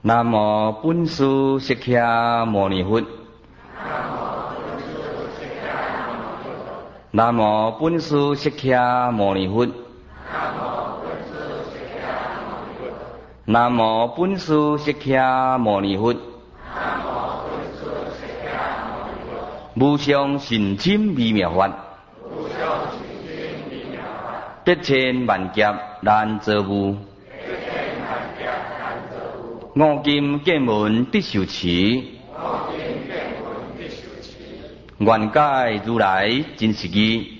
南无本师释迦牟尼佛。南无本师释迦牟尼佛。南无本师释迦牟尼佛。无上甚深微妙法，得千万劫难遭遇。五金见闻必受持，愿解如来真实义。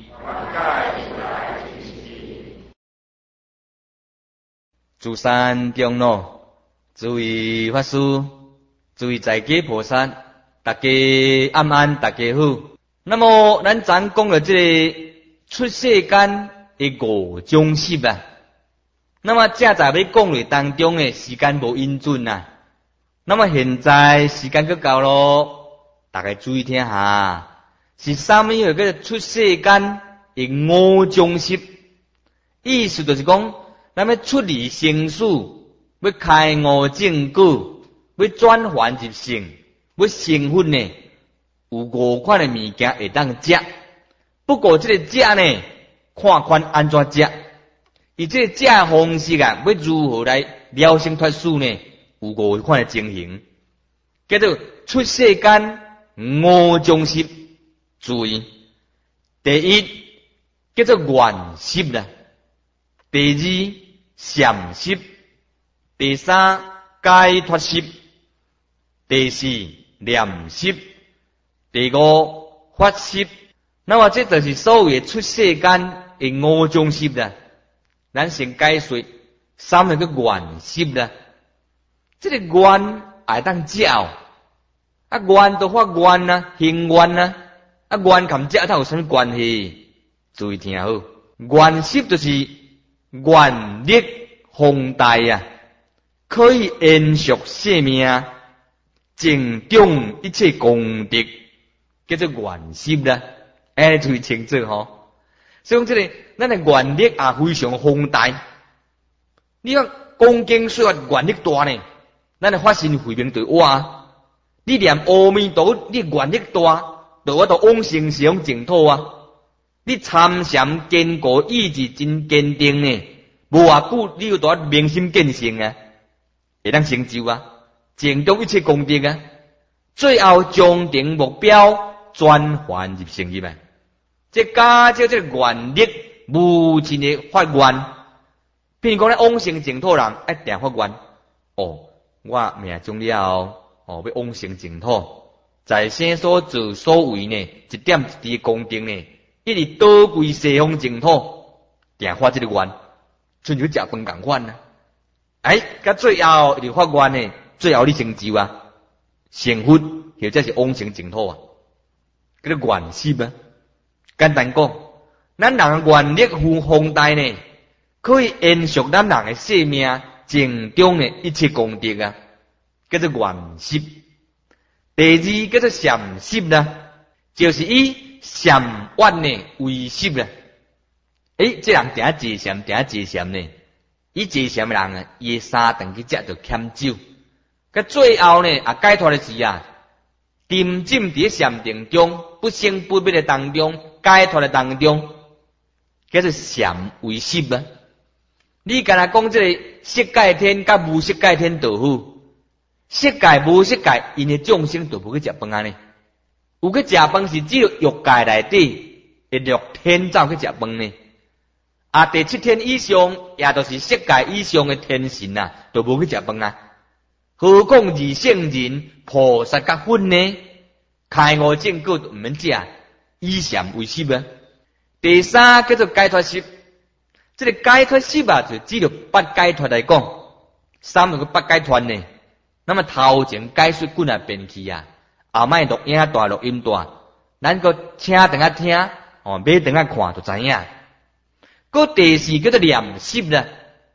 诸山长老，诸位法师，诸位在家菩萨，大家安安，大家好。那么咱昨讲了这个出世间的五种习啊。那么正在要讲的当中的时间无应准啊。那么现在时间要到咯，大家注意听下，是啥物叫做出世间的五种习？意思就是讲，咱要出离生死，要开悟正果，要转凡入圣，要成佛呢，有五款的物件会当食。不过这个食呢，看看安怎食。以这个食方式啊，要如何来了生脱死呢？有五款的情形，叫做出世间五种习。注意，第一叫做愿习啦，第二禅习，第三解脱习，第四念习，第五法习。那么这就是所有的出世间的五种习啦。咱先解说，三个叫愿习啦。这个愿爱当食哦，啊愿都发愿啊，行愿啊，啊愿含食它有什么关系？注意听好，愿习就是愿力宏大啊，可以延续生命，增长一切功德，叫做愿习啦。哎，注意清楚吼。所以讲这个，咱的愿力也非常宏大。你看讲经说愿力大呢，咱的法身慧命就哇。你念阿弥陀佛，你愿力大，就我到往生西方净土啊。你参禅坚固，意志真坚定呢，无偌久你就多明心见性啊，会当成就啊，增长一切功德啊。最后终定目标，转凡入圣入啊。这加上这个愿力无尽的发愿，譬如讲咧往生净土人一定发愿，哦，我命中了哦，要往生净土，在生所做所为呢，一点一滴功德呢，一直倒归西方净土，定发这个愿，像就食饭共款啊。哎，到最后就发愿呢，最后你成就啊，成佛或者是往生净土啊，叫做愿习啊。简单讲，咱人愿力宏大呢，可以延续咱人的生命，增长的一切功德啊，叫做愿习。第二叫做禅习啦，就是以禅愿呢为习啦。这人定坐禅，定坐禅呢，以坐禅的人啊，伊三顿去食就欠酒，到最后呢，解脱的时啊，沉浸伫禅定中，不生不灭的当中。解脱的当中，叫做禅为习啊。你敢若讲这个色界天甲无色界天道夫，色界无色界，因的众生都无去食饭啊呢。有去食饭是只有欲界内底会六天走去食饭呢。第七天以上，也就是色界以上的天神啊，都无去食饭啊。何况二圣人、菩萨甲佛呢？开悟正果都毋免食。以禅为习啊。第三叫做解脱习，这个解脱习啊，就只有八解脱来讲，三个八解脱呢。那么头前解说滚来变去啊，后摆录影大录音大，咱个请等下听，买等下看就知影。个第四叫做念习啦，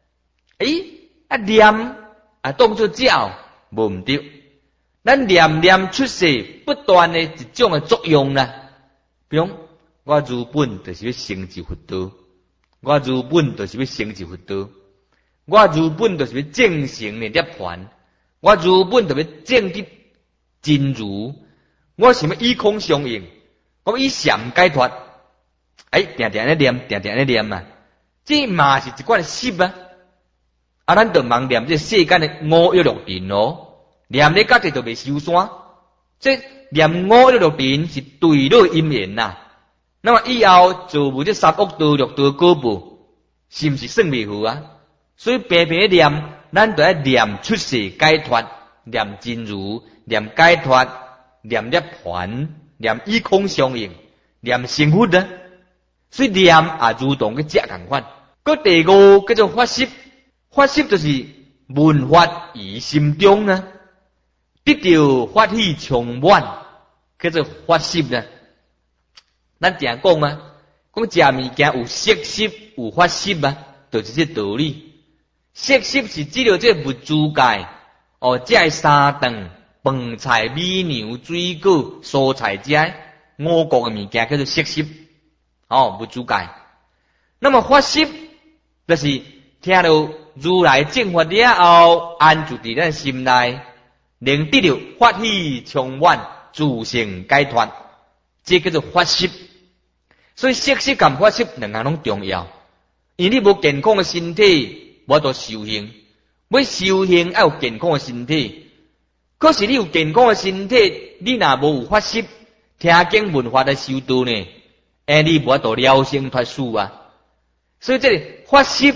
念当作教无毋对，咱念念出世不断的一种的作用啦。比如我如本就是要成就佛道，我如本就是要成就佛道，我如本就是要正成的涅槃， 我如本特别正得真如，我想要以空相应，我以禅解脱，定定咧念，定定咧念嘛，这嘛是一款习啊。啊，咱就盲念这世间的五欲六尘咯，念咧甲这就袂收山，这念五欲六尘是对了因缘呐。那么以后做无这三恶道六道果报，是毋是算袂好啊？所以平平念，咱就要念出世解脱，念真如，念解脱，念涅槃，念以空相应，念成佛啊。所以念也如同个食同款。个第五叫做法习，法习就是闻法于心中啊，得到法喜充满，叫做法习啊。咱常讲啊，讲食物件有色习，有法习啊，就是这道理。色习是指着这物资界，这三顿饭菜米粮水果蔬菜这五谷的物件叫做色习，物资界。那么法习就是听到如来正法了后，安住伫咱心内，能得到法喜充满，自性解脱，这叫做法习。所以色习跟法习两样拢重要，因为你无健康的身体，无得修行。要修行要有健康的身体，可是你有健康的身体，你若无有法习，听经闻法来修道呢，你无得了生脱死啊。所以这个法习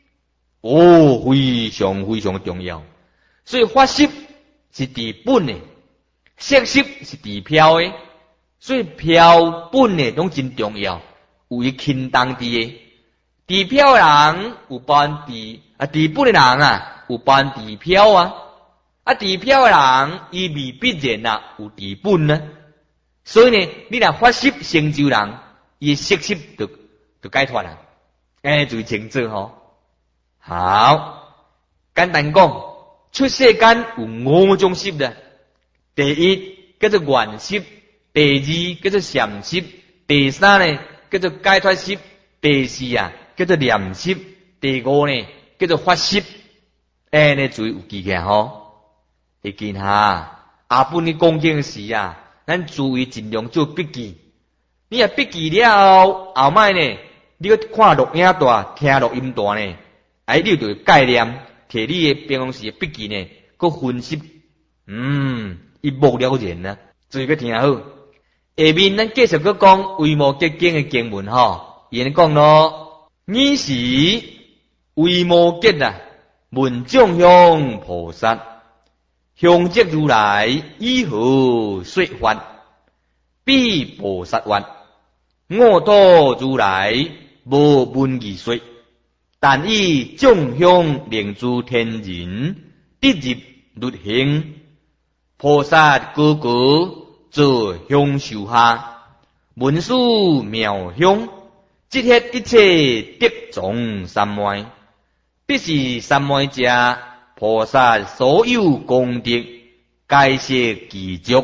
非常非常重要。所以法习是治本的，色习是治飘的。所以飘本的拢真重要，有伊轻重伫的。治飘人有帮治治本的人啊，有帮治飘啊。治飘的人伊未必然啊，有治本啊。所以呢，你若法习成就人，伊色习就解脱啦。就是清楚吼。好，简单讲，出世间有五种习的。第一叫做愿习，第二叫做禅习，第三呢叫做解脱习，第四叫做念习，第五呢叫做法习。呢注意有记起来吼，会记哈。阿本你讲经时咱注意尽量做笔记。你若笔记了后摆呢，你去看录影带，听录音带呢，你就有概念，摕你的平常时的笔记呢，去分析，一目了然啊。注意去听好。下面咱继续去讲维摩诘经的经文吼，伊讲咯，尔时维摩诘问众香菩萨，香积如来以何说法？彼菩萨曰：我道如来无文义说，但以众香令诸天人得入律行。菩萨个个做香受下，闻殊妙香，即hết一切得种三昧，必是三昧者，菩萨所有功德，皆悉具足。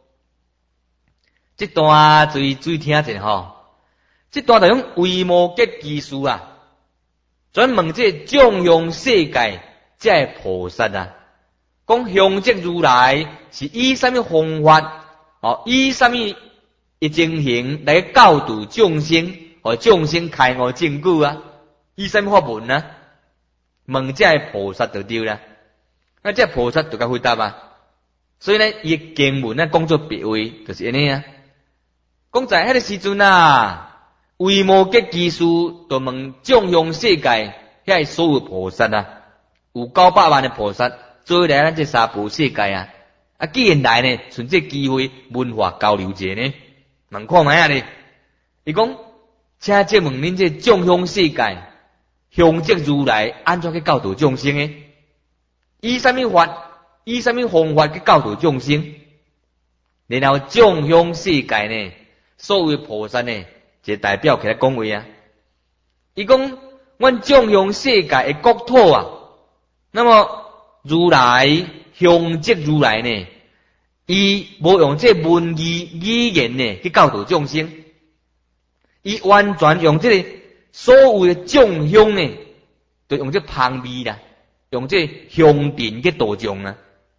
这段注意听者吼，这段就用维摩诘技术专门这众香世界这菩萨讲香积如来是以什么方法以什么一情形来教导众生，和众生开悟证据以什么法门问这菩萨就对啦。那这菩萨就该回答所以呢，伊经文讲作别位，就是安尼讲在迄个时阵维摩诘技术就问众香世界遐所有菩萨有900万的菩萨做来咱这三部世界既然来呢，趁这机会文化交流者呢，问看卖咧。伊讲，请这问恁这众香世界，香积如来安怎去教导众生呢？以什么法？以什么方法去教导众生？然后众香世界呢，所有菩萨呢，就代表起来讲话伊讲，阮众香世界的国土那么如来香积如来呢，伊无用这文字语言呢去教导众生，伊完全用这个所有的众香呢，就用这香味用这香尘去度众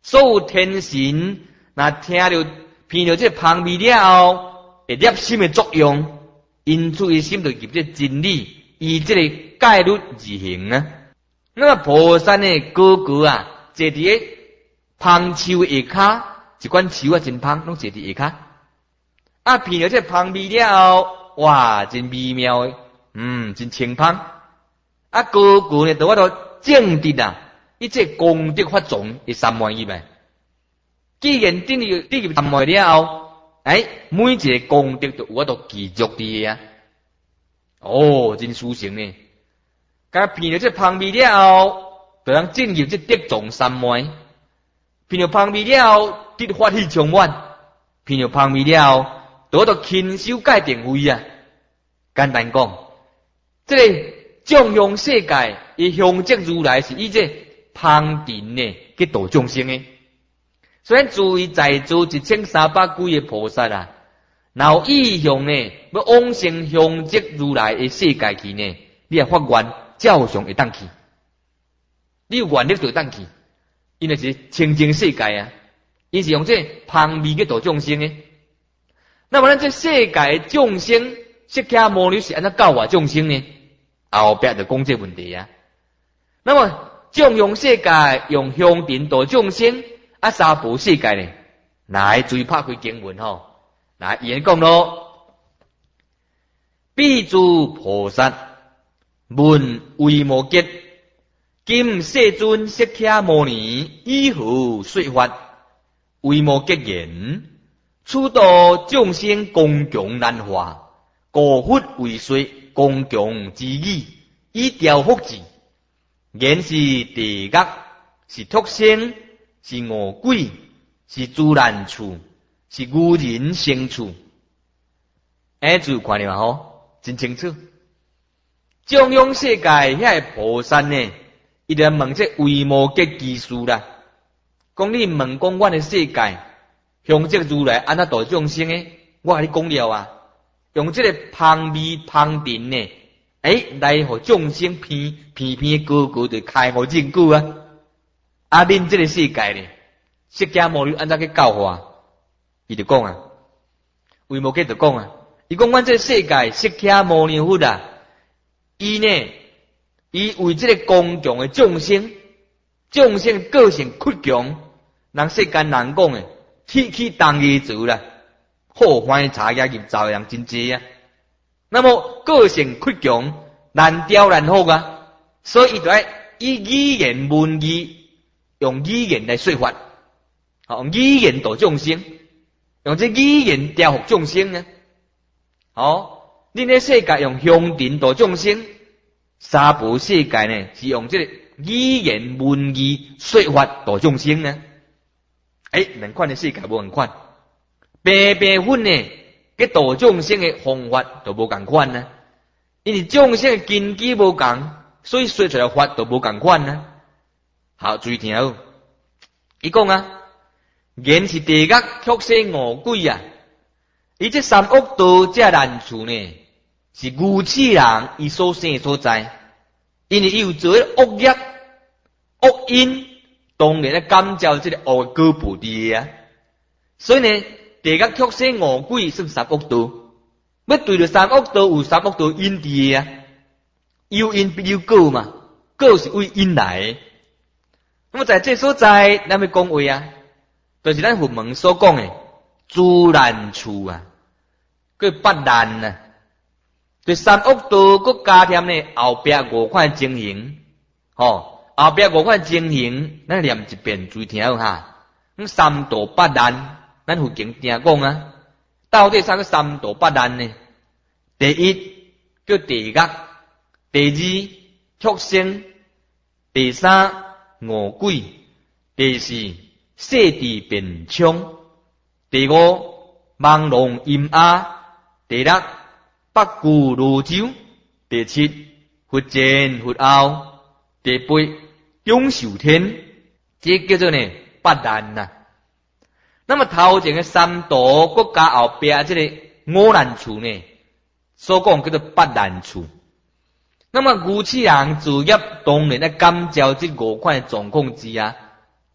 所有天神若听着闻着这香味了后，会摄心的作用，因此伊心就入这真理，以这个戒律而行啊。那么菩萨的哥哥啊，坐伫个香树下骹，一款树啊真香，拢坐伫下骹。啊，闻着这香味了后，哇，真美妙的，真清香。啊，哥哥呢，就我都正直啊，伊这功德法种会三万亿呗。既然进入三万了后，每一个功德都有法度记录伫个啊。哦，真殊胜呢。甲闻着这香味了后，就通进入这德种三万。闻着香味了后，得法喜充满。闻着香味了后，就法度亲手戒定慧啊。简单讲，这个纵向世界，伊向接如来是以这香尘呢去度众生的。虽然注意在座1300几个菩萨啊，然后意向呢要往生向接如来的世界去呢，你也发愿照常会当去，你有愿力就会当去，因为是清净世界啊，伊是用这香味去度众生的。那么咱这世界众生，释迦牟尼是安怎教化众生呢？后壁就讲这问题啊。那么纵用世界用香尘度众生，啊三宝世界呢？来注意拍开经文吼，来伊讲咯，彼诸菩萨闻维摩诘，今世尊释迦牟尼以何说法？维摩诘言：此度众生公共难化，故佛为说公共之义，以调伏之。言是地狱，是畜生，是恶鬼，是自然处，是愚人生处。注看了吼，真清楚。中央世界遐个菩萨呢，伊就问这维摩诘居士啦，讲你问讲阮的世界，向这如来安怎度众生的？我甲你讲了啊，用这个香味香尘呢，来互众生偏个个就开互证据啊！啊，恁这个世界呢，释迦牟尼安怎去教化？伊就讲啊，维摩诘就讲啊，伊讲阮这个世界释迦牟尼佛啊，伊呢，伊为这个公共的众生个性倔强，人世间人讲的，起当义做啦，好欢茶叶入灶人真济啊。那么个性倔强，难调难服啊，所以伊就要以语言文字，用语言来说法，用语言度众生，用这语言调伏众生呢。恁个世界用香尘度众生，三宝世界呢是用这个语言文字说法度众生呢。两款的世界无同款，白粉呢，去度众生的方法都无同款呢。因为众生的根基无同，所以说出来法都无同款呢。好，注意听好，伊讲啊，言是地狱、畜生、恶鬼啊，伊这三恶道这难处呢，是愚痴人伊所生所在，因为伊有做恶业、恶因。当然咧，感召这个恶的果报伫啊，所以呢，地狱、畜生、恶鬼算三恶道。要对着三恶道有三恶道因伫啊，有因必有果嘛，果是为因来的。那么在这所在，咱要讲话啊，就是咱佛门所讲的自然处啊，个八难啊，对三恶道个加添呢后壁五款情形，后壁五款情形，咱念一遍，注意听好哈。三道八难，咱佛经定讲啊，到底啥个三道八难呢？第一叫地狱，第二畜生，第三恶鬼，第四世地变冲，第五朦胧阴暗，第六北固如洲，第七佛前佛后，第八中受天，这叫做呢八难呐。那么头前的三道国家后边这个五难处呢，所讲叫做八难处。那么愚痴人自业当然咧感召这五款状况之下，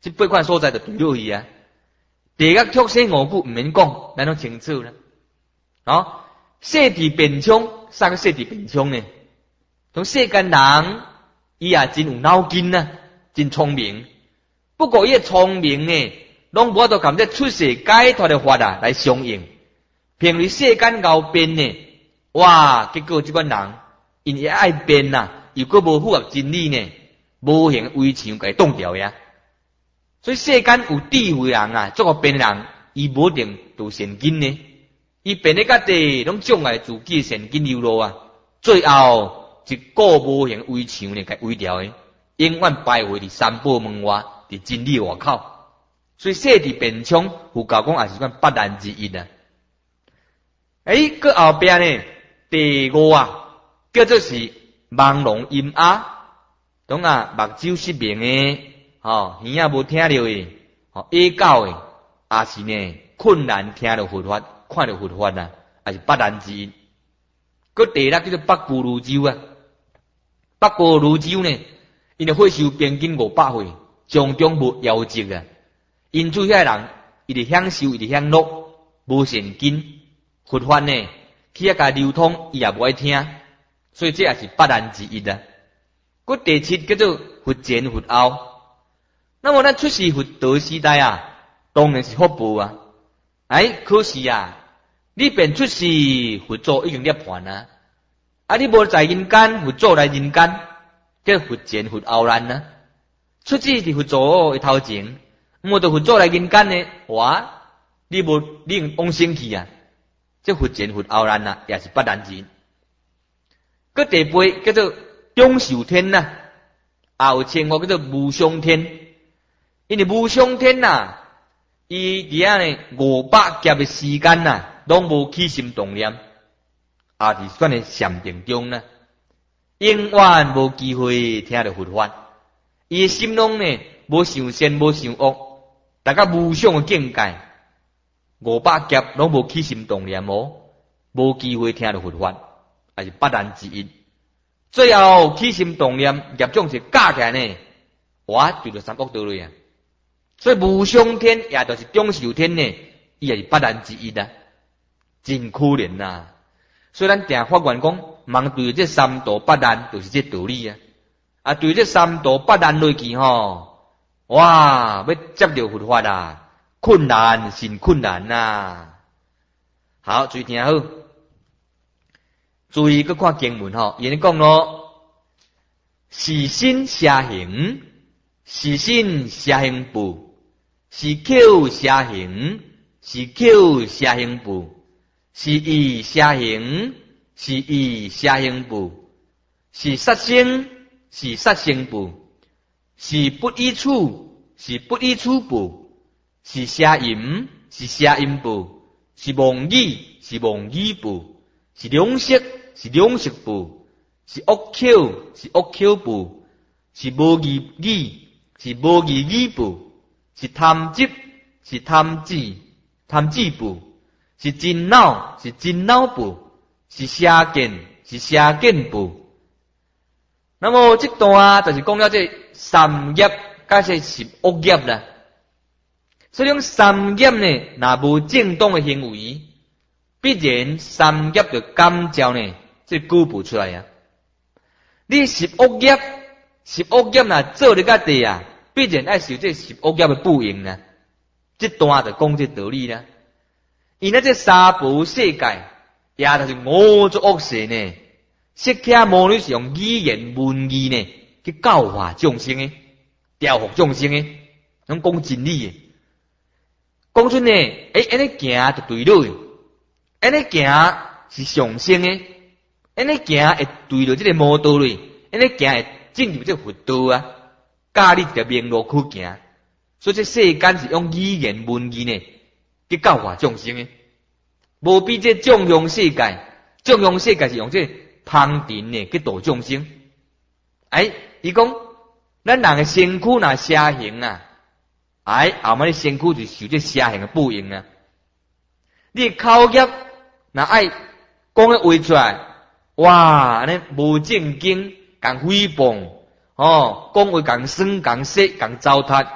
这8款所在就对落去啊。地狱畜生5句毋免讲，咱拢清楚啦。世地变聪，啥个世地变聪呢？从世间人，伊也真有脑筋啊，真聪明。不过伊聪明呢，拢无法度含这出世解脱的法啊来相应。平日世间后变呢，哇！结果这款人，因也爱变呐，又搁无符合真理呢，无形围墙给挡掉呀。所以世间有智慧人啊，做个变人，伊无定有善根呢。伊变咧甲地，拢障碍自己善根流露啊。最后一个无形围墙呢，给围掉诶，永远徘徊伫三宝门外，伫真理外口。所以世地变聪，佛教讲也是款8难之一啊。个后壁呢，第5啊，叫做是朦胧阴暗，懂啊？目睭失明诶，耳仔无听到诶，耳狗诶，也是呢困难听到佛法，看到佛法啊，也是8难之一。个第6叫做北俱泸州啊，北俱泸州呢，因为会受边境500岁，从中无夭折啊。因此遐人，伊伫享受，伊伫享乐，无善根。佛法呢，去甲流通，伊也无爱听，所以这也是8难之一啊。个第7叫做佛前佛后。那么咱出世佛道时代啊，当然是福报啊。可是啊，你便出世佛祖已经涅槃啊，你无在人间，佛祖来人间，叫佛前佛后难啊。出世是佛祖的头前，无到佛祖来人间呢，你用往生去啊。这佛前佛后难啊，也是8难之一。个第8叫做中寿天啊，也有称呼叫做无上天。因为无上天啊，伊伫遐呢500劫的时间啊，拢无起心动念，伫算的禅定中呢，永远无机会听到佛法。伊的心拢呢无想善无想恶，大家无上的境界。500劫拢无起心动念无机会听到佛法，也是8难之一。最后起心动念业种是加起来呢，对着三恶道类啊。所以无上天也就是中寿天呢，伊也是8难之一啊，真可怜呐。所以咱定发愿讲，茫对这三道8难，就是这道理啊。对这三道8难落去要接到佛法啊。困难是困难呐。好，注意听好，注意去看经文伊讲咯，是身邪行，是身邪行步，是口邪行，是口邪行步，是意邪行，是意邪行步，是杀生，是杀生步，是不依处，是不依处步。是邪淫，是邪淫步；是妄语，是妄语步；是两色，是两色步；是恶口，是恶口步；是无义语，是无义语步；是贪执，是贪执，贪执步；是真恼，是真恼步；是邪见，是邪见步。那么这段就是讲了这三业，甲这10恶业啦。所以讲三业呢，若无正当的行为，必然三业就感召呢，这举不出来啊。你10恶业，10恶业若做你个地啊，必然爱受这10恶业的报应啊。这段就讲这道理啦。因为这三宝世界，也就是五浊恶世呢，释迦牟尼是用语言文字呢去教化众生的，调伏众生的，拢讲真理的。讲出呢，安尼行就对了，安尼行是上升的，安尼行会对了这个魔道嘞，安尼行会进入这个佛道啊，教你一条明路去行。所以这世间是用语言文字呢去教化众生的，无比这纵向世界，纵向世界是用这旁人呢去度众生。伊讲咱人的身躯若邪行啊。后尾你身躯就受这邪行的报应啊！你口业若爱讲个话出来，安尼无正经，共诽谤，讲话共酸、共说、共糟蹋，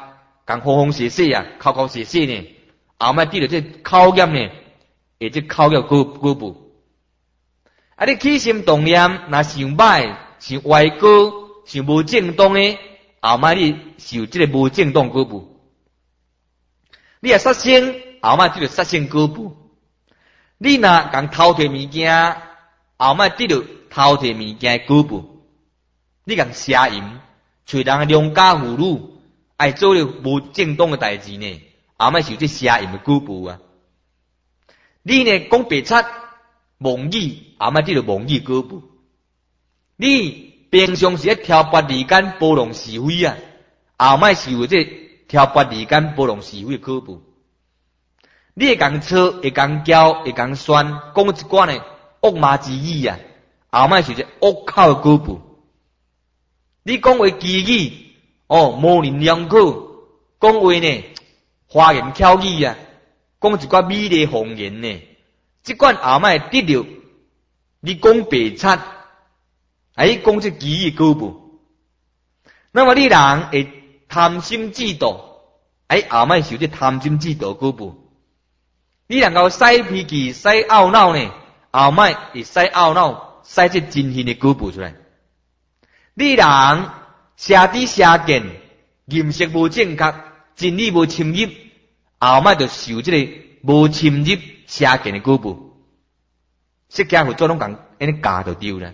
共风风雪雪啊，口口雪雪呢，后摆得着这考验呢，会这考验果报。啊，你起心动念，若想歹、想歪果、想无正当的，后摆你受这个无正当果报。你若杀生，后摆得着杀生果报。你若共偷摕物件，后摆得着偷摕物件的果报。你共邪淫，找人的良家妇女，爱做了无正当的代志呢，后摆受这邪淫的果报啊。你呢讲白贼、妄语，后摆得着妄语果报。你平常时咧挑拨离间、包容是非啊，后摆受这挑拨离间、包容是非的果报。你会共错，会共骄，会共宣，讲一寡呢恶骂之语啊，后摆受这恶口的果报。你讲话奇语，模棱两可，讲话呢花言巧语啊，讲一寡美丽谎言呢，即款后摆得着你讲白贼，还讲这奇语果报。那么你人会贪心嫉妒，后摆受这贪心嫉妒果报。你能够使脾气、使懊恼呢，后摆会使懊恼、使这真心的果报出来。你人邪知邪见、认识无正确、真理无深入，后摆就受这个无深入邪见的果报。释迦佛祖拢共安尼教就对了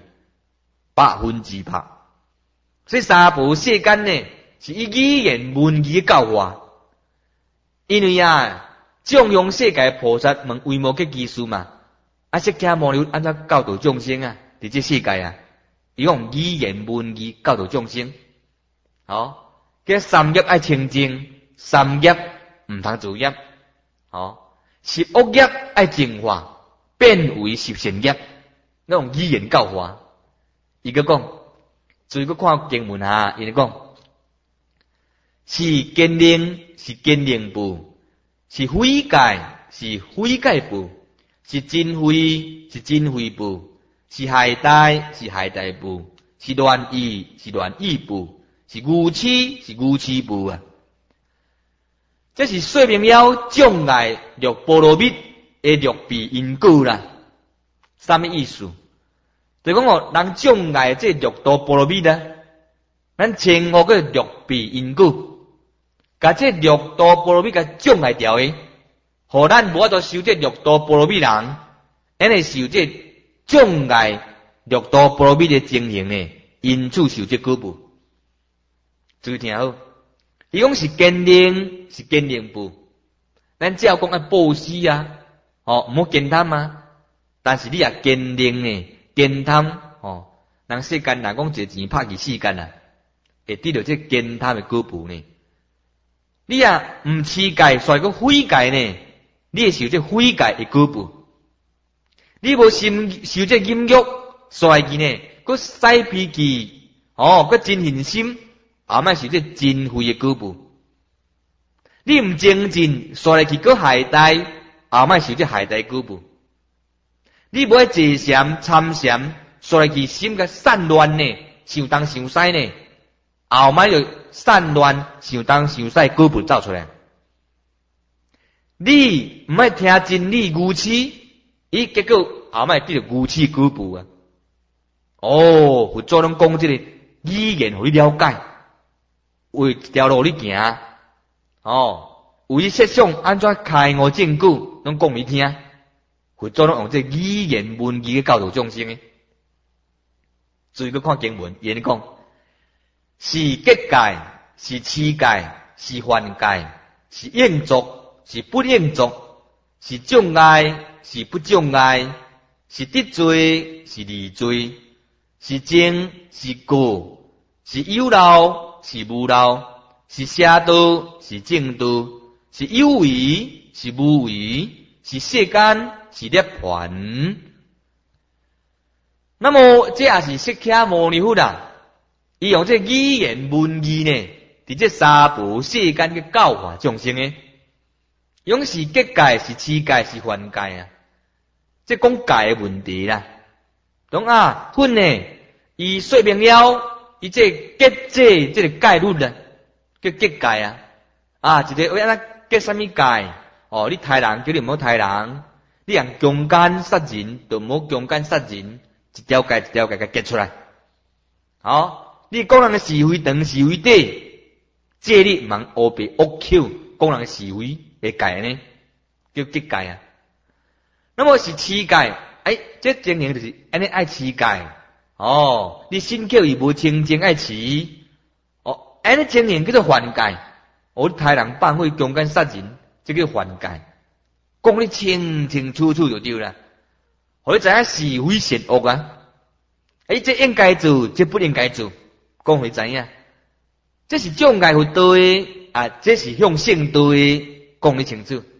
，100%。所以三宝世间呢，是以语言文字教化，因为纵容世界菩萨问为无嘅技术嘛，释迦牟尼安怎教导众生啊？伫这世界啊，伊用语言文字教导众生。这三业爱清净，三业唔通造业。十恶业爱净化，变为十善业。那种语言教化，伊个讲，注意个看经文啊，伊讲是坚定，是坚定部。是悔改，是悔改部；是真悔，是真悔部；是害呆，是害呆部；是乱意，是乱意部；是愚痴，是愚痴部啊！这是说明了障碍六波罗蜜的六弊因果啦。什么意思？就讲人障碍这六道波罗蜜呢，咱前后个六弊因果。甲这六道波罗蜜甲障碍掉诶，互咱无法度修这六道波罗蜜人，安尼受这障碍六道波罗蜜的情形呢，因此受这果报。注意听好，伊讲是坚定，是坚定部。咱只要讲布施啊，毋好见贪啊，但是你也坚定呢，见贪人世间若讲一钱拍去世间啊，会得到这见贪的果报呢。你唔持戒，所以讲悔戒呢，你会受这悔戒的果报。你无心受这淫欲，所以呢，佮使脾气，佮真恨心，后摆受这真悔的果报。你唔精进，所以去佮害呆，后摆受这害呆果报。你无爱坐禅参禅，所以去心个散乱呢，想东想西呢，后摆就散乱想东想西果报走出来。你唔爱听真理愚痴，结果后摆得到愚痴果报啊！佛祖拢讲这个语言，互你了解，为一条路你行，为设想安怎开悟证据，拢讲你听。佛祖拢用这语言文字去教导众生的。注意去看经文，伊讲。是结界，是持戒，是犯戒，是应作，是不应作，是障碍，是不障碍，是得罪，是离罪，是正，是过，是有漏，是无漏，是邪道，是正道，是有为，是无为，是世间，是涅槃。那么这也是释迦牟尼佛啦。伊用这语言文字呢，伫这三宝世间嘅教化众生诶，用是结界，是持戒，是犯戒啊！这讲戒嘅问题啦，懂分呢？伊说明了伊这结这个戒律啦，叫结界啊！ 啊，一个为安怎结什么界？哦，你杀人叫你毋好杀人，你用强奸杀人就毋好强奸杀人，一条界一条界甲结出来。好，你讲人嘅是非长是非短，这你毋通黑白恶口，讲人嘅是非嘅界呢，叫结界啊。那么是持界，这经营就是安尼爱持界。哦，你身口伊无清净爱持，哦，安尼经营叫做犯戒。哦，你杀人放火强奸杀人，这叫犯戒。讲你清清楚楚就对啦。互你知影是非善恶啊。这应该做，这不应该做，讲互你知影。这是障碍互对啊，这是向性对，讲你清楚。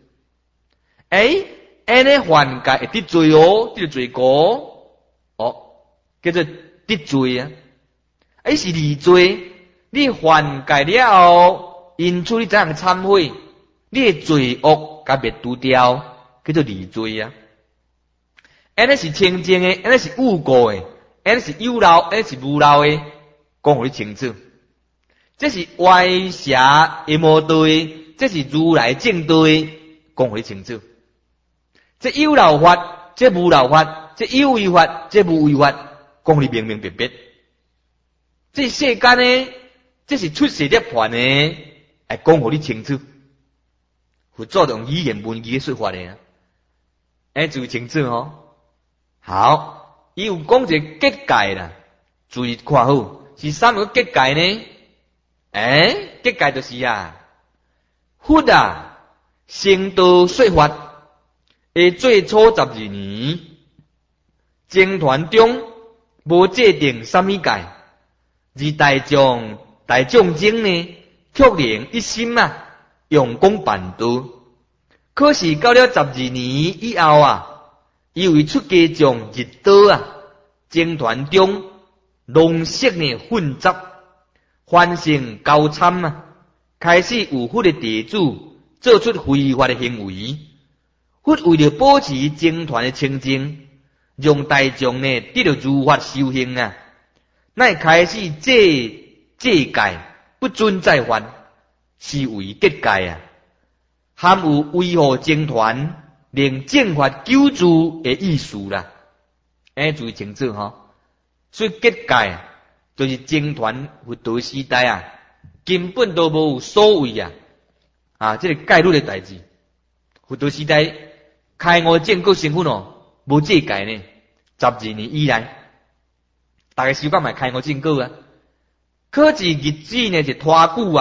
安尼犯戒会得罪哦，这个罪过哦，叫做得罪啊。是离罪，你犯戒了后，因此你怎样忏悔，你的罪恶甲灭除掉，叫做离罪啊。安尼是清净的，安尼是有过的，安尼是有漏，安尼是无漏的，讲互你清楚。这是歪邪的魔对，这是如来正对，讲互你清楚。这有漏法，这无漏法，这有为法，这无为法，讲你明明白白。这世间呢，这是出世涅槃呢，讲互你清楚。佛祖用语言文字说法的啊，注意清楚哦。好，伊有讲一个结界啦，注意看好，是啥物结界呢？结界就是佛成道说法。最初12年，僧团中无制定什么界，而大众中呢，却能一心用功办道。可是到了12年以后因为出家众入道僧团中龙色呢混杂，凡性交参开始有佛的弟子做出非法的行为。佛为了保持僧团的清净，让大众呢得到如法修行乃开始戒戒不准再犯，是为结界含有维护僧团令正法救助的意思啦。注意清楚所以结界就是僧团佛道时代根本都无所谓这个戒律的代志。佛道时代开悟证果成分无戒界呢，12年以来，大家修讲嘛开悟证果可是日子呢就拖久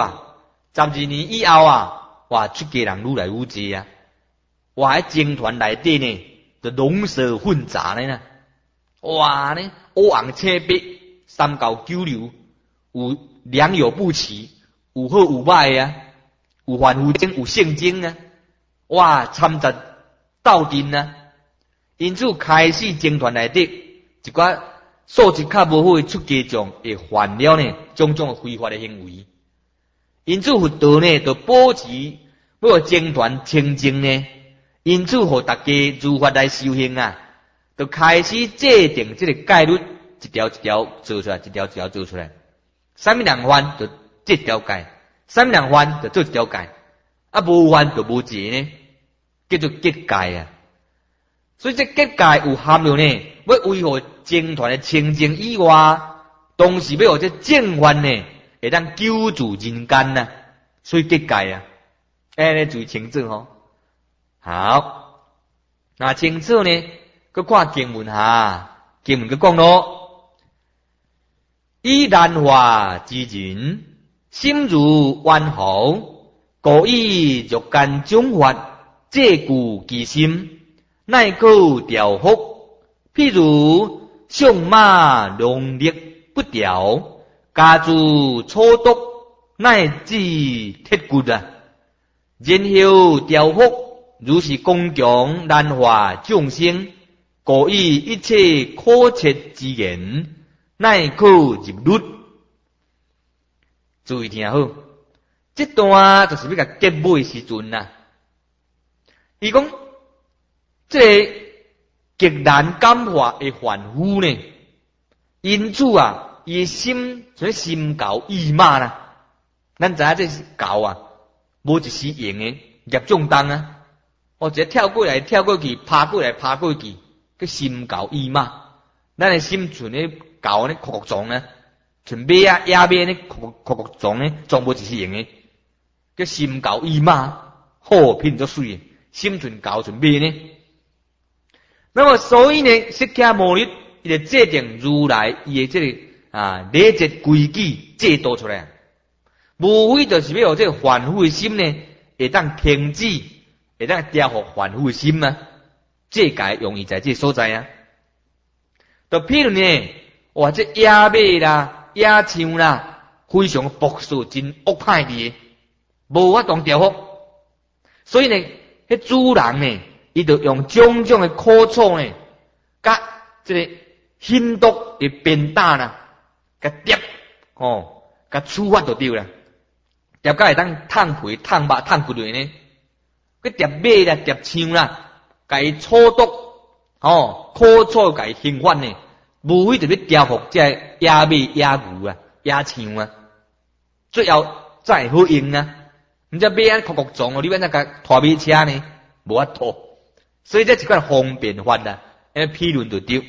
12年以后哇出家人愈来愈多哇僧团内底呢就龙蛇混杂呢哇呢乌红青白三教九流，有良莠不齐，有好有歹有凡夫精有圣精哇参杂斗阵因此开始僧团内底一寡素质较无好的出家众会犯了呢种种非法的行为。因此佛道呢就保持要僧团清净呢，因此互大家如法来修行就开始制定这个戒律，一条一条做出来，一条一条做出来。啥物人犯就这条戒，啥物人犯就做一条戒，无犯就无戒呢，叫做结界所以这结界有含有呢，要维护僧团的清净以外，同时要互这正法呢会当救助人间所以结界你注意清楚好，那清楚呢，佮看经文经文佮讲咯，以难化之人，心如弯毫，故意若干种法，借故其心。乃可调伏，譬如相马龙力不调，家住粗毒，乃至铁骨然后调伏，如是公强难化众生，故以一切可切之言，乃可入律。注意听好，这段就是要甲结尾时阵伊讲这个极难感化的凡夫呢，因此伊心所以心高意马咱知影这是高无一时用诶，业重重啊！一个跳过来跳过去，爬过来爬过去，个心高意马，咱诶心存诶高呢，哭哭撞啊，像马啊野马呢，哭哭撞呢，撞无一时用诶，个心高意马，好品足水诶，心存高像马呢。那么所以呢，释迦牟尼伊就制定如来伊诶这个礼节规矩制度出来，无非就是要有这个凡夫诶心呢，会当停止，会当调伏凡夫诶心啊，这个容易在这所在啊。就譬如呢，哇，这野马啦、野象啦，非常毒素真恶歹的，无法当调伏，所以呢，迄主人呢。伊就用种种的苦楚呢，甲这个狠毒的鞭打啦，甲跌甲处罚就对啦。跌甲会当烫皮、烫肉、烫骨类呢，佮跌马啦、跌象啦，甲伊粗毒苦楚甲伊刑罚呢，无非就要调伏这野马、野牛啊、野象啊，最后才会好用啊。你这马啊哭哭撞哦，你变那个拖马车呢，无法度。所以这一款方便法啊，因为批论就对，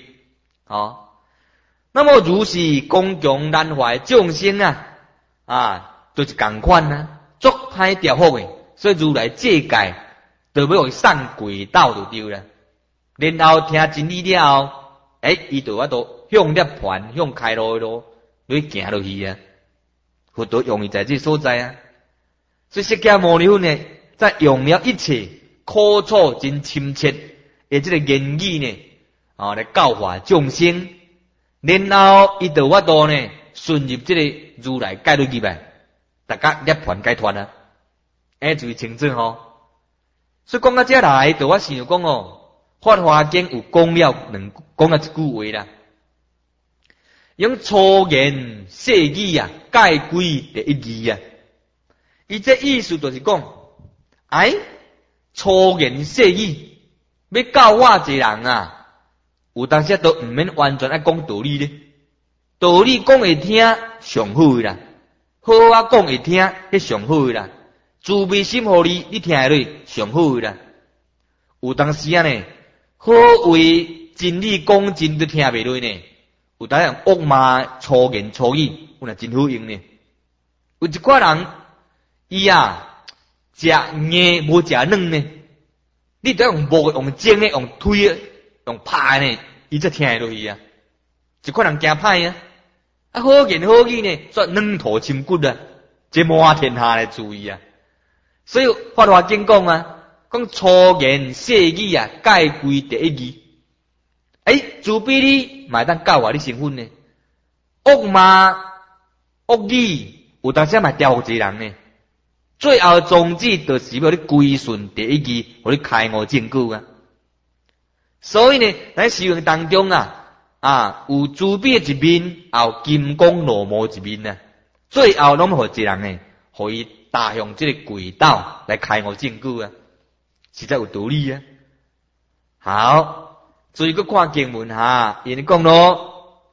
那么如是公共难怀众生就是同款啊，足歹调伏的，所以如来戒戒，就要上轨道就对了。然后听真理了后，伊就法度向涅槃、向开路的路，你行落去啊，佛陀容易在这所在啊。所以释迦牟尼佛呢，在用了一切。苦楚真深切，诶，这个言语呢，来教化众生，然后伊就法度呢，顺入这个如来解脱入来，大家涅槃解脱啊，注意清楚所以讲到这来，就我想讲《法华经》有讲了一句话啦，用粗言细语概归第一义啊，伊这意思就是讲，粗言细语，要教化一个人有当时都毋免完全爱讲道理咧。道理讲会听上好啦，好讲会听迄上好啦，慈悲心互你听下来上好啦。有当时呢，好话真理讲真都听袂落呢。有当用恶骂粗言粗语，有若真好用呢。有一寡人伊食硬无食软呢，你得用木用尖的用推的用拍呢，伊才听得落去啊。一款人惊歹好言好语呢，说软土深骨这满天下来注意啊。所以法华经讲讲粗言细语概归第一义。自比你嘛当教化你身份呢，恶骂恶语有当时嘛调伏一个人呢。最后宗旨就是要你归顺第一义，互你开悟证据啊。所以呢，在修行当中有慈悲一面，也有金刚罗摩一面啊。最后拢互一个人呢，互伊踏向这个轨道来开悟证据啊，实在有道理啊。好，注意去看经文因讲咯，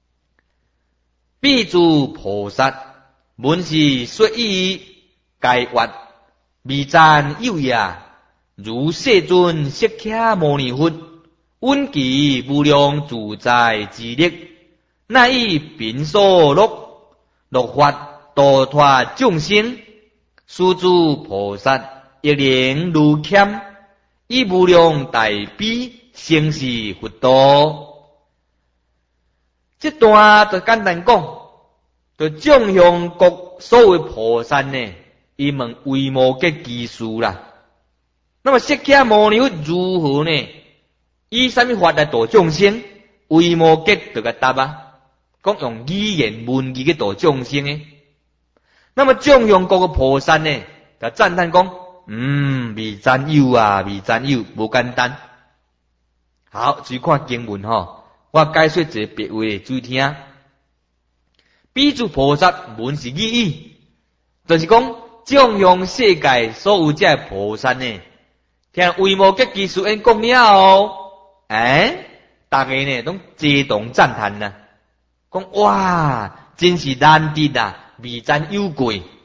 彼诸菩萨闻是说义。解惑未赞有也，如世尊释迦牟尼佛，稳其无量自在之力，乃以平所乐法度脱众生，诸菩萨亦能如谦，以无量大悲成是佛道。这段就简单讲，就纵向各所谓菩萨呢。伊问为无结基数啦，那么释迦牟尼佛如何呢？以什么法来度众生？为无结就个答讲用语言文字去度众生那么纵向各个菩萨呢，就赞叹讲，未真有未真有，无简单。好，注意看经文我解说一个别话，注意听。彼诸菩萨闻是义，就是讲。纵向世界所有这菩萨呢，听为无结基数因讲了大家呢都自动赞叹讲哇，真是难得未真有贵，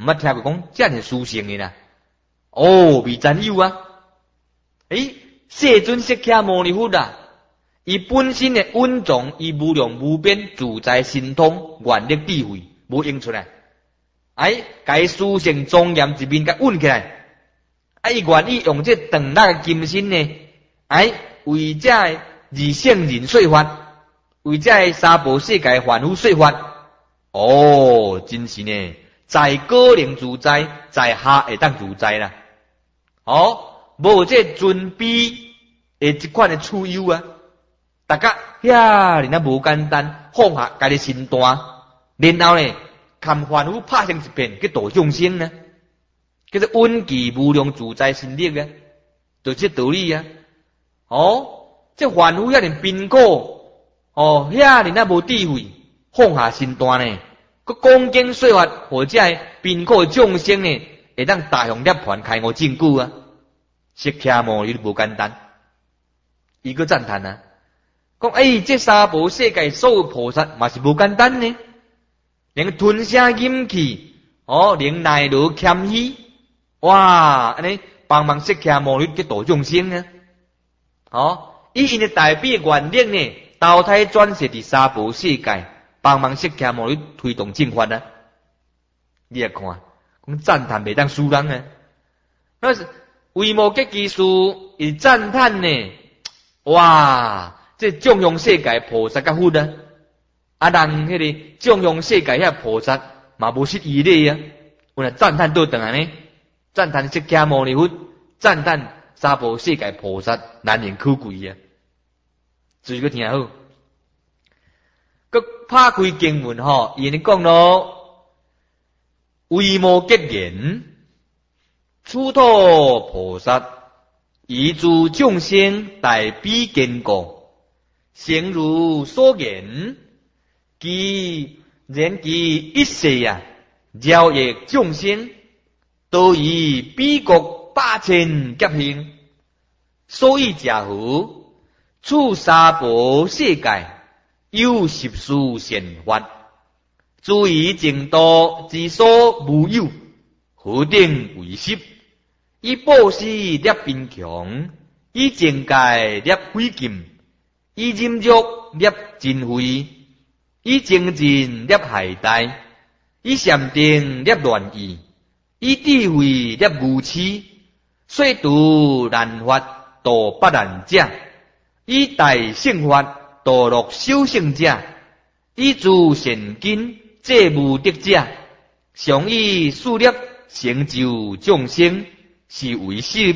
捌听过讲遮尔殊胜的啦。哦，未真有啊！世尊释迦牟尼佛啊，伊本身的稳重，伊无量无边自在神通，愿力智慧无用出来。甲伊殊胜庄严一面甲稳起来。伊愿意用这长大的金身呢，为这二圣人说法，为这三宝世界凡夫说法。哦，真是呢，在高能自在，在下会当自在啦。无这尊卑的这款的处优啊，大家遐尔无简单，放下家己身段，然后呢，看凡夫拍成一片去度众生呢，叫做稳记无量自在心力啊，就这道理啊。这凡夫遐尔贫苦，遐尔无智慧，放下身段呢，佮讲经说法，或者系贫苦众生呢，会当大向涅槃开悟证据啊。释迦牟尼无简单，伊个赞叹啊，讲这三宝世界所有菩萨嘛是无简单呢，连吞声饮气，连耐劳谦虚，哇，安尼帮忙释迦牟尼去度众生啊，以因的大悲愿力呢，投胎转世伫三宝世界，帮忙释迦牟尼推动正法啊。你来看，讲赞叹袂当输人啊，那是。维摩诘基数伊赞叹呢，哇！这众向世界菩萨甲佛啊，人迄个众向世界遐菩萨嘛无失义理啊，有来赞叹倒转来呢，赞叹释迦牟尼佛，赞叹三宝世界菩萨难能可贵啊！注意个听好，佮拍开经文伊尼讲咯，维摩诘言。出土菩萨以诸众生大悲坚固，诚如所言，其一世饶益众生，都以彼国8000劫行，所以假乎处三宝世界有十殊善法，诸以净土之所无有，何等为十？以布施摄贫穷，以净戒摄毁禁，以忍辱摄尽慧，以精进摄害殆，以禅定摄乱意，以智慧摄愚痴，说度难法度不难者，以大圣法度乐小圣者，以诸善根济无得者，常以数粒成就众生。是为十，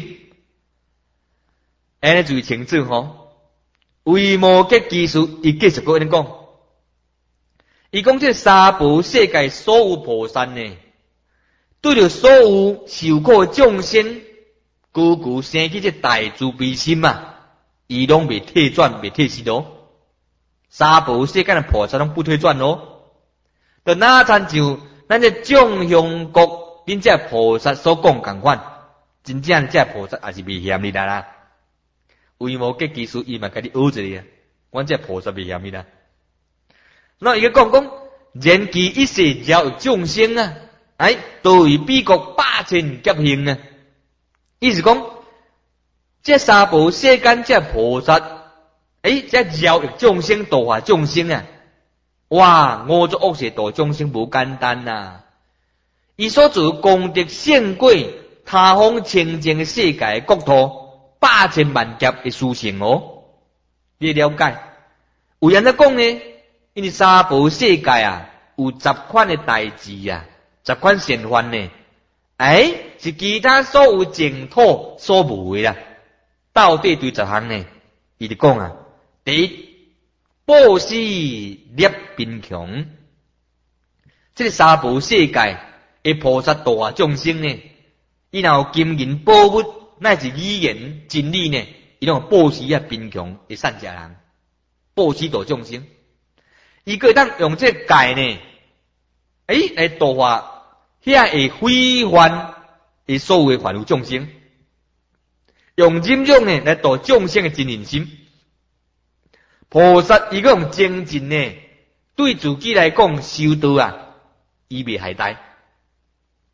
安尼注意清楚维摩诘基数，伊继续搁安尼讲，伊讲这三宝世界所有菩萨呢，对着所有受苦众生，句句生起这大慈悲心啊，伊拢未退转，未退失咯。三宝世界的菩萨拢不退转咯，就哪参像咱这众香国恁这菩萨所讲共款。真正这菩萨也是未嫌你啦，维摩诘基数伊嘛甲你学一个，阮这菩萨未嫌你啦。那伊个讲然其一世饶益众生啊，都以彼国8000劫行啊，意思讲这三宝世间这菩萨，这饶益众生度化众生啊，哇！五浊恶世度众生无简单呐，伊所做功德胜过他方清净的世界国土8000万劫的殊胜哦，你了解？有人在讲呢，因为三宝世界有10款的代志10款善法呢，是其他所有净土所无的啦。到底对10项呢？伊就讲第一，布施摄贫穷，这个三宝世界的菩萨度化众生呢。伊若有金银宝物，乃至语言真理呢，伊拢布施贫穷的善家人，布施度众生。伊个当用这戒呢，来度化遐会毁犯的所有的凡夫众生，用忍辱呢来度众生的真人心。菩萨伊个用精进呢，对自己来讲修道伊未懈怠。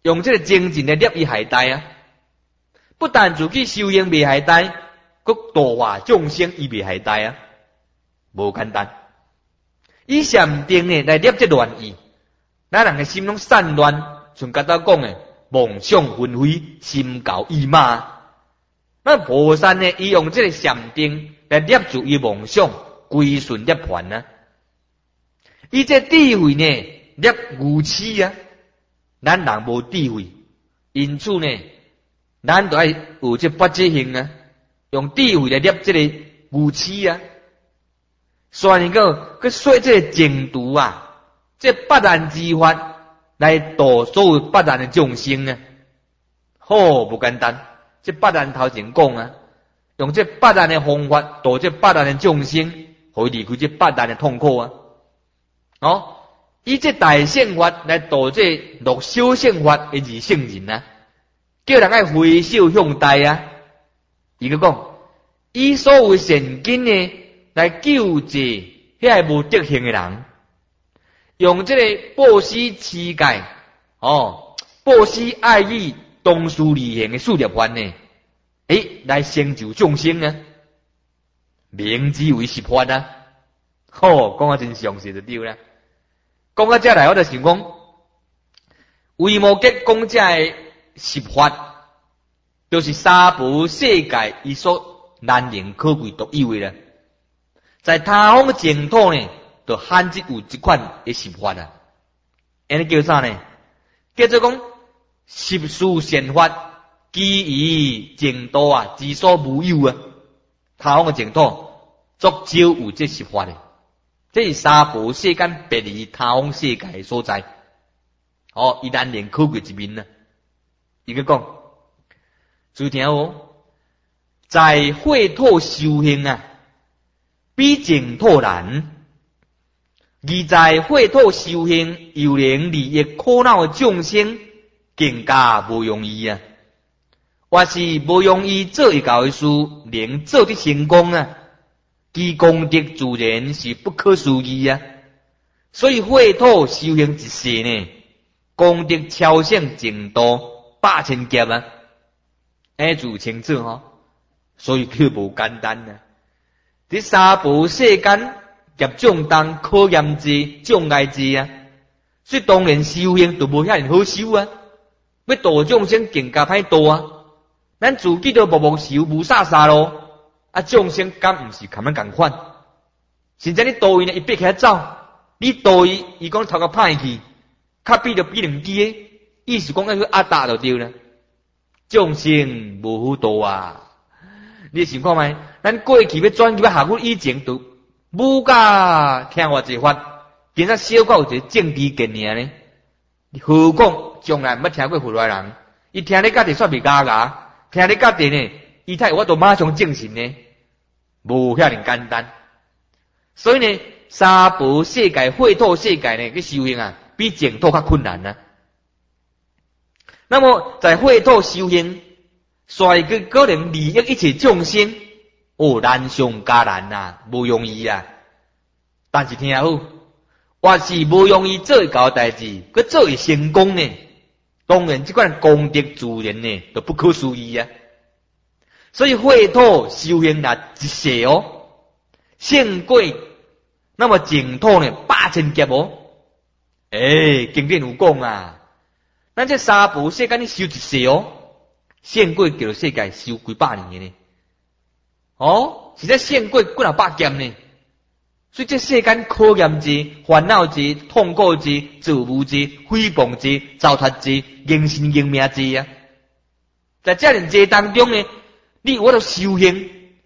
用这个精进来摄伊海带啊，不但自己修行未海带，佮度化众生伊未海带啊，无简单。以禅定呢来摄这乱意，咱人嘅心拢散乱，像甲头讲诶，梦想纷飞，心搞意马。那菩萨呢，伊用这个禅定来摄住伊梦想，归顺涅槃啊。伊这智慧呢，摄愚痴啊。咱人无智慧，因此呢，咱都爱有这八智性啊，用智慧来摄这个愚痴啊。所以个说这个净土啊，这八难之法来度所有八难的众生啊，好不简单。这八难头前讲啊，用这八难的方法度这八难的众生，可以离开这八难的痛苦啊。哦，以这大乘法来度这六小乘法的二乘人啊，叫人爱回首向大啊。伊个讲，以所有善根呢来救济遐无德行的人，用这个布施持戒，布施爱意。同事利行的事业观呢，来成就众生啊，明之为实法啊，讲啊真详细就对啦。讲到这来，我就想讲，为无结讲这的实法，就是三宝世界伊所难能可贵独有的啦。在他方净土呢，就罕只有这款的实法啊。安尼叫啥呢？叫做讲。十事善法，基于净土啊，之所无有啊。他方嘅净土，足少有这十法的，这是三宝世间别离他方世界的所在。伊难能可贵一面啊。伊个讲，注听哦，在秽土修行啊，比净土难；而在秽土修行，又能利益苦恼的众生。更加无容易啊！或是无容易做一件事，能做得成功啊！其功德自然是不可思议啊！所以秽土修行一世呢，功德超胜净土8000劫啊！就清楚吼，所以佢无简单啊！这三宝世间业障重，考验之障碍之啊！所以当然修行就无遐尼好修啊！要度众生更加歹度啊！咱自己都默默修，无啥咯。众生敢毋是咁样共款？现在你度伊呢，伊逼起来走，你度伊，伊讲头壳歹去，较比就比两支诶，意思讲要去压打就对了。众生无好度啊！你想看觅？咱过去要转去要学以前都无甲听话一法，今仔小可有一个政治概念呢。何况从来毋捌听过佛来人，伊听你家己煞袂嘎嘎，听你家己呢，伊睇我都马上证实呢，无遐尼简单。所以呢，三宝世界、秽土世界呢，去修行啊，比净土较困难啊。那么在秽土修行，所以佢可能利益一切众生，难上加难啊，无容易啊。但是听好。或是无容易做一件代志，佮做会成功呢？当然，这款功德自然呢，就不可思议啊！所以秽土修行那一世哦，胜过那么净土呢8000劫哦。经典有讲啊，咱这三宝世间你修一世哦，胜过叫世界修几百年的呢？实在胜过几若百劫呢？所以这世间考验之、烦恼之、痛苦之、自无之、诽谤之、糟蹋之、迎心迎命之啊！在这样这当中呢，你我都修行，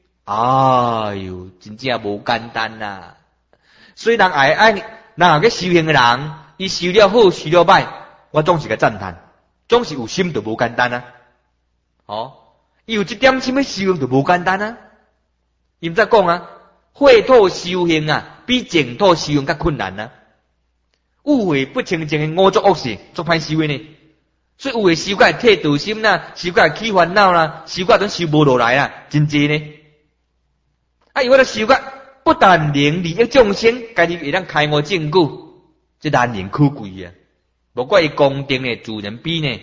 真正无简单呐！所以人人个修行的人，伊修了好，修了歹，我总是个赞叹，总是有心就无简单啊！伊有一点心要修行就无简单啊！伊毋则讲啊。秽土修行啊，比净土修行较困难啊。误会不清净的五浊恶事，足歹修的呢。所以有诶修过退道心啦，修过起烦恼啦，修过都修无落来啦，真济呢。因为修过不但能利益众生，家己会当开悟证据，这难能可贵啊。 无怪伊功德呢，自然比呢，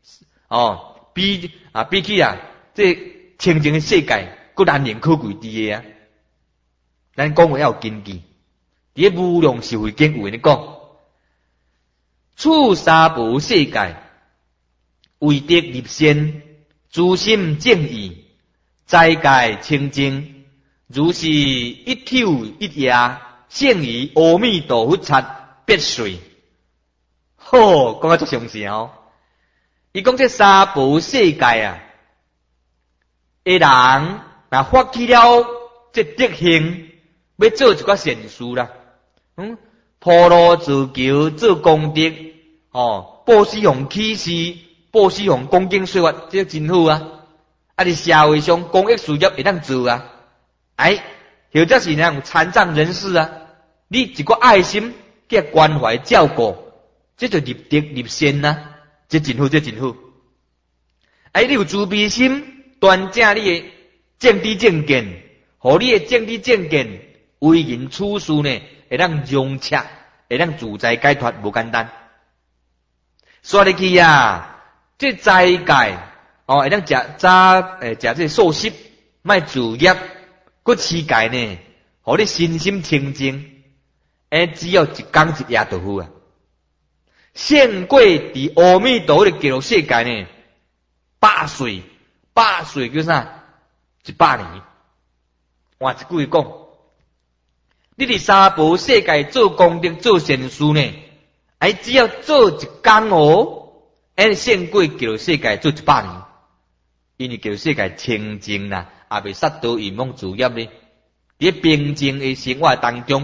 比起这清净的世界，佫难能可贵伫个啊。咱讲话要有根据，伫个无量寿会经有人讲，处三无世界，为得立身，诛心正义，斋戒清净，如是一昼一夜，胜于阿弥陀佛刹必遂。好，讲啊足详细哦。伊讲这三无世界啊，个人若发起了这德行，要做一寡善事啦，铺路自求，做功德，报施用启示，报施用恭敬说法，这真好啊！伫社会上公益事业会当做啊，或者是那种残障人士啊，你一个爱心给关怀照顾，这就立德立善啊，这真好，这真好。你有慈悲心，端正你的正知正见，互你的正知正见为人处事呢，会当融洽，会当自在解脱，无简单。说入去啊，这斋戒会当食这素食，莫自业，佮持戒呢，互你身心清净。只要一天一夜就好啊。胜过伫阿弥陀佛的极乐世界呢，100岁，100岁叫啥？100年。换一句讲，你伫三无世界做功德、做善事呢，只要做一天胜过极乐世界做100年。因为极乐世界清净啦，也未杀到淫妄自业呢。伫平静的生活当中，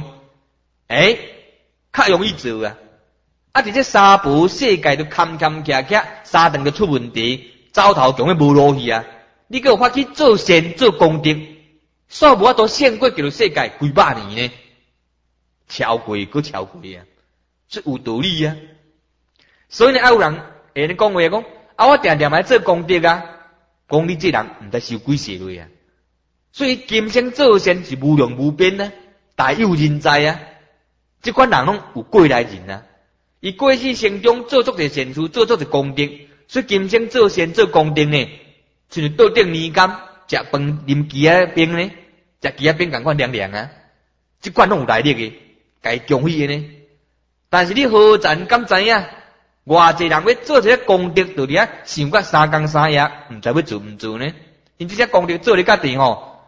较容易做啊。伫这三无世界都坎坎坷坷，三顿就出问题，走头强要无路去啊！你给我发去做善做功德，煞无法度胜过极乐世界几百年呢？超过佫超过啊！这有道理啊！所以呢，有人会讲话讲，我定定来做功德啊，讲你这人毋知受几世类啊！所以今生做善是无量无边啊，大有人在啊！这款人拢有过来人啊！伊过去生中做足个善事，做足个功德，所以今生做善做功德呢，像倒顶年柑，食饭啉鸡仔冰呢，食鸡仔冰共款凉凉啊，这款拢有来历个，该恭喜个呢。但是你何曾敢知影？偌济人要做这个功德，就伫遐想甲3天3夜，毋知要做毋做呢？因这些功德做咧甲地我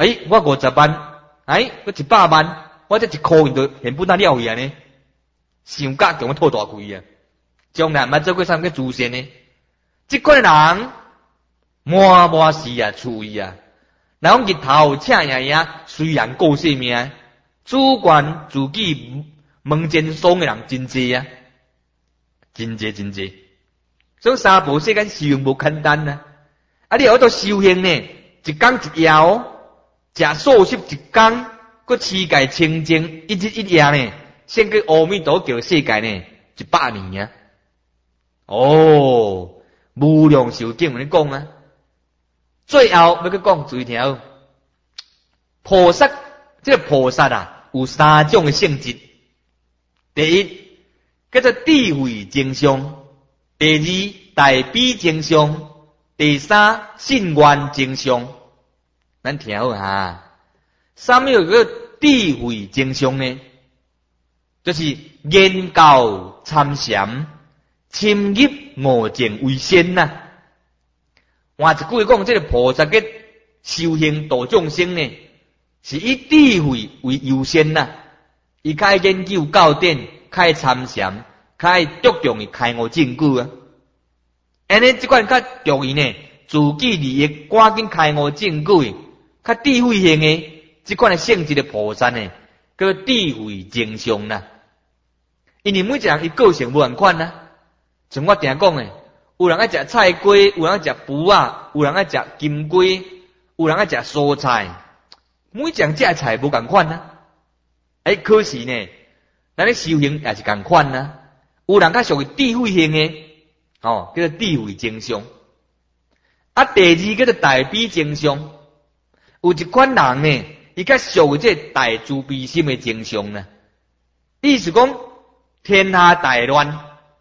50万，我100万，我这1块银就现本那了去啊呢？想甲强要吐大气啊！将来毋做过啥物自善呢？这款人满是啊，注意啊！人讲日头赤呀呀，虽然过性命，主观自己门前爽的人真济啊，真济。所以三无世间修行无简单啊！你有到修行呢，一天一夜食素食一天，佮持戒清净一日一夜呢。先去阿弥陀佛世界呢，100年啊！无量寿经文讲啊，最后要去讲注意听，菩萨这个菩萨啊，有3种的性质。第一叫做智慧真相，第二大悲真相，第三信愿真相。咱听好哈，什么叫智慧真相呢？就是言教参禅，深入悟净为先呐。换一句讲，这个菩萨嘅修行度众生呢，是以智慧为优先呐。伊较研究教典，较参禅，较着重于开悟证据啊。安尼这款较重于呢，自己利益赶紧开悟证据，较智慧型的这款的性质的菩萨呢，叫智慧真相呐。因为每一人伊个性无同款啊，像我定讲诶，有人爱食菜龟，有人爱食脯啊，有人爱食金龟，有人爱食蔬菜，每一人食菜无同款啊。可是呢，咱咧修行也是同款啊。有人较属于智慧型诶，叫做智慧真相。第二叫做大悲真相。有一款人呢，伊较属于这大慈悲心诶真相呢。意思讲。天下大乱，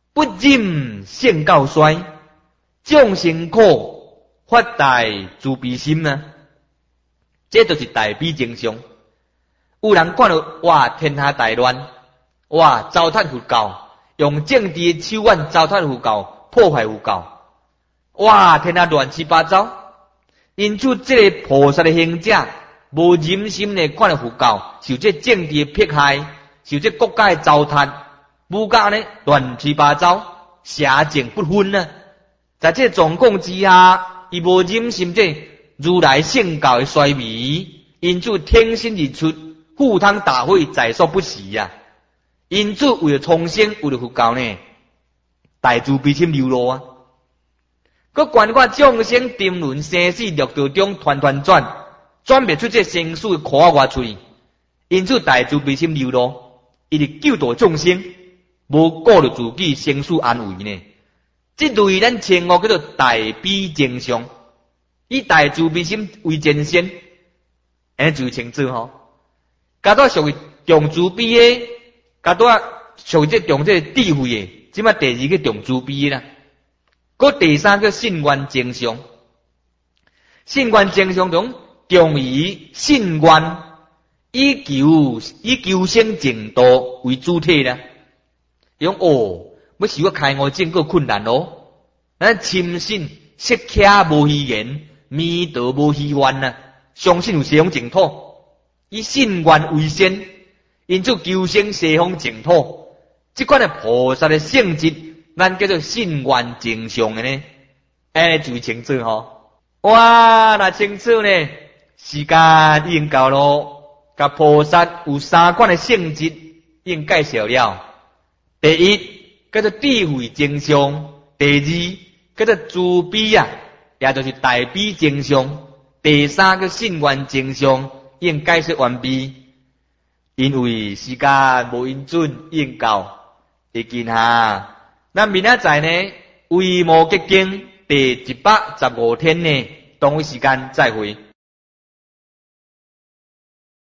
不忍性教衰，众生苦发大慈悲心啊！这就是大悲真相。有人看到哇天下大乱，哇糟蹋佛教，用政治的手腕糟蹋佛教，破坏佛教，哇天下乱七八糟。因此，这个菩萨的行者无忍心的看到佛教受这政治的迫害，受这国家的糟蹋，武家呢乱七八糟，邪正不分啊！在这状况之下，伊无忍心这如来圣教的衰微，因此天心而出，赴汤蹈火，在所不惜啊！因此为了重生，为了佛教呢，大慈悲心流露啊！佮观看众生沉沦生死六道中团团转，转不出这生死的苦外喙，因此大慈悲心流露，伊是救度众生，无顾着自己生死安危呢。这类咱称呼叫做大悲真相，以大慈悲心为前先，安就清楚吼。甲多属于重慈悲的，甲多属于这重这智慧的，即摆第二个重慈悲啦。个第三个信愿真相，信愿真相中重于信愿，以求生净土为主体啦。用要是我开悟证个困难咯，咱深信释迦无虚言，弥陀无虚幻啊，相信有西方净土，以信愿为先，因此求生西方净土，这款的菩萨的性质。咱叫做信愿真相的呢，就清楚吼。哇，那清楚呢，时间已经到咯。甲菩萨有三款的性质，已经介绍了。第一叫做智慧真相，第二叫做慈悲啊，也就是大悲真相。第三个信愿真相已经解释完毕。因为时间无因准，已经到，已经哈。咱明仔载呢，为无结经第115天呢，同一时间再会。